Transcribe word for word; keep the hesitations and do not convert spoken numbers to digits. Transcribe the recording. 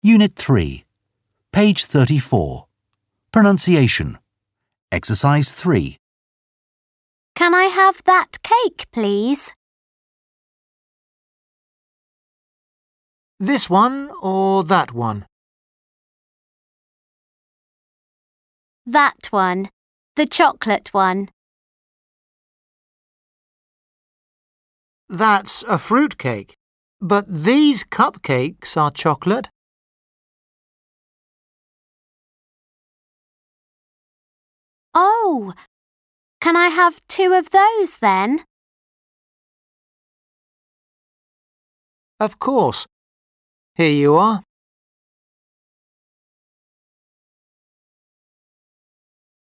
Unit three, page thirty-four. Pronunciation. Exercise three. Can I have that cake, please? This one or that one? That one. The chocolate one. That's a fruit cake, but these cupcakes are chocolate. Oh, can I have two of those then? Of course. Here you are.